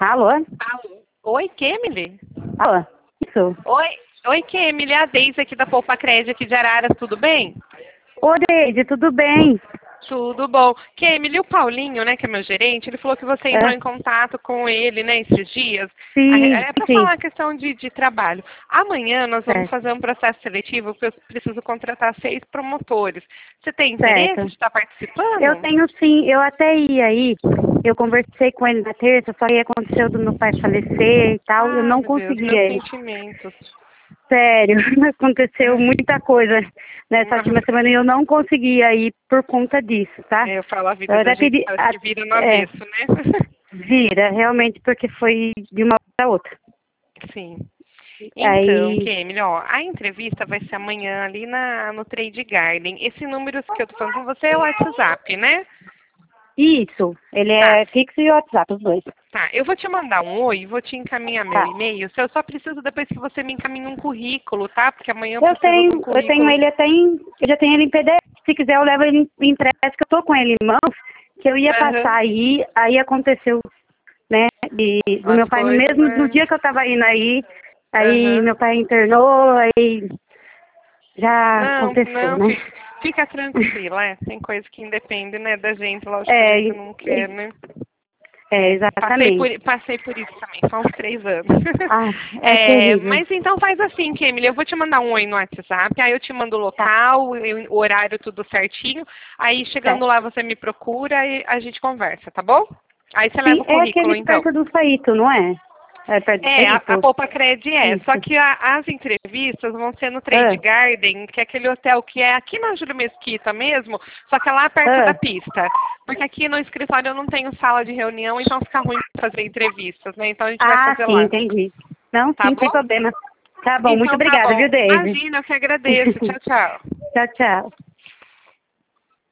Alô? Alô? Oi, Kemily? Alô? Isso. Oi, Kemily, é a Deise aqui da Poupa Crédito aqui de Araras, tudo bem? Ô, Deide, tudo bem? Tudo bom. Kemily, o Paulinho, né, que é meu gerente, ele falou que você entrou É, em contato com ele, né, esses dias. sim, É para sim. falar a questão de trabalho. Amanhã nós vamos Certo, fazer um processo seletivo porque eu preciso contratar 6 promotores. Você tem interesse de certo. estar Eu participando? tenho sim, eu até ia aí. Eu conversei com ele na terça, só que aconteceu do meu pai falecer e tal. Eu Ah, não meu Deus, consegui meus ir. sentimentos. Sério, aconteceu muita coisa nessa última Nossa, semana e eu não consegui ir por conta disso, tá? eu falo, a Eu vida da até gente pedi. parece que vira no avesso, né? Vira, realmente, porque foi de uma para outra. Sim. Então, Aí, Kemily, ó, a entrevista vai ser amanhã ali no Trade Garden. Esse número que eu tô falando com você é o WhatsApp, né? isso, ele Tá, é fixo e WhatsApp, os dois. tá. Eu vou te mandar um oi, vou te encaminhar meu Tá. e-mail. Eu só preciso depois que você me encaminhe um currículo, tá? Porque amanhã eu preciso de um Eu tenho currículo. ele até eu já tenho ele em PDF. Se quiser, eu levo ele em impresso, que eu tô com ele em mãos, que eu ia Aham. passar aí aconteceu, né, do As meu pai, no coisas, mesmo, no né? dia que eu tava indo aí Aham. meu pai internou, aí já Não, aconteceu, não, né? fica tranquila, é. Tem coisa que independe, né, da gente, lógico que a É, gente não quer, né? exatamente. Passei por isso também, só uns 3 anos. Ah, é terrível. Mas então faz assim, Kemily, eu vou te mandar um oi no WhatsApp, aí eu te mando o Tá, local, o horário, tudo certinho. Aí chegando certo. lá você me procura e a gente conversa, tá bom? Aí você Sim, leva o é currículo, aquele então. perto do Faíto, não é? É perto do A Faíto? Poupa Cred é, só Isso. que as entrevistas vão ser no Trade Ah, Garden, que é aquele hotel que é aqui na Júlio Mesquita mesmo, só que é lá perto da ah. pista. Porque aqui no escritório eu não tenho sala de reunião, então fica ruim fazer entrevistas, né? Então a gente vai Ah, fazer sim, lá. entendi. Não, Tá sim, sem bom? problema. Tá bom, muito Então tá obrigada, bom. viu, Daisy? Imagina, eu que agradeço. Tchau, tchau. Tchau, tchau.